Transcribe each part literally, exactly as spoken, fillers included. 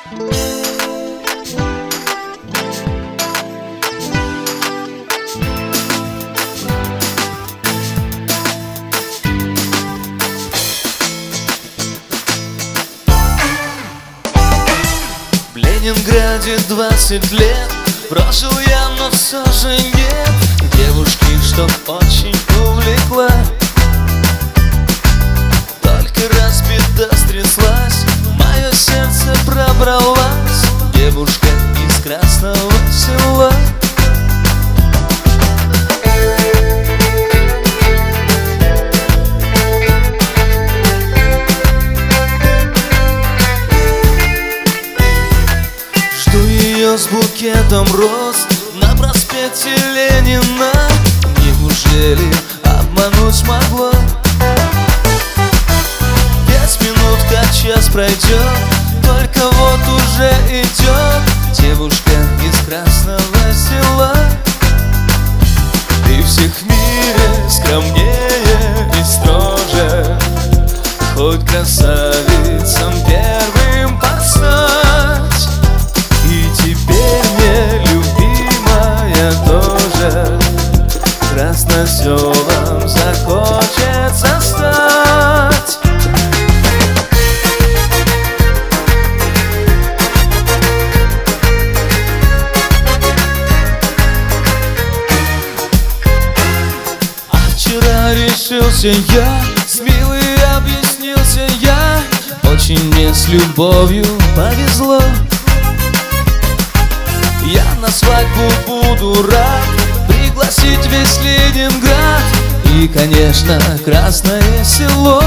В Ленинграде двадцать лет прожил я, но все же нет девушки, что очень увлекла. Только раз беда стряслась, мое сердце пробралась девушка из Красного Села. С букетом роз на проспекте Ленина. Неужели обмануть могла? Пять минут как час пройдет, только вот уже идет девушка из Красного Села. Ты всех в мире скромнее и строже, хоть красавицам первым подстать. И теперь мне, любимая, тоже красноселом захочется стать. А вчера решился я, с милой объяснился я, очень мне с любовью повезло. Я на свадьбу буду рад пригласить весь Ленинград и, конечно, Красное Село.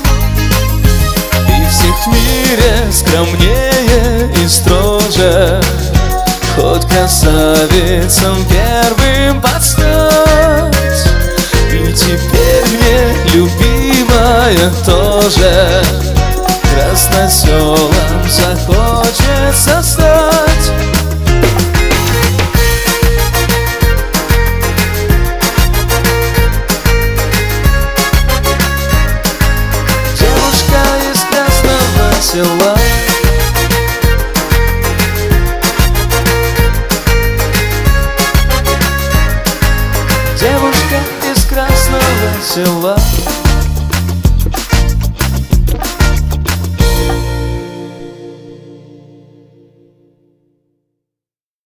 И всех в мире скромнее и строже, хоть красавицам первым подстать. И теперь мне, любимая, тоже красноселом захочется стать. Села. Девушка из Красного Села.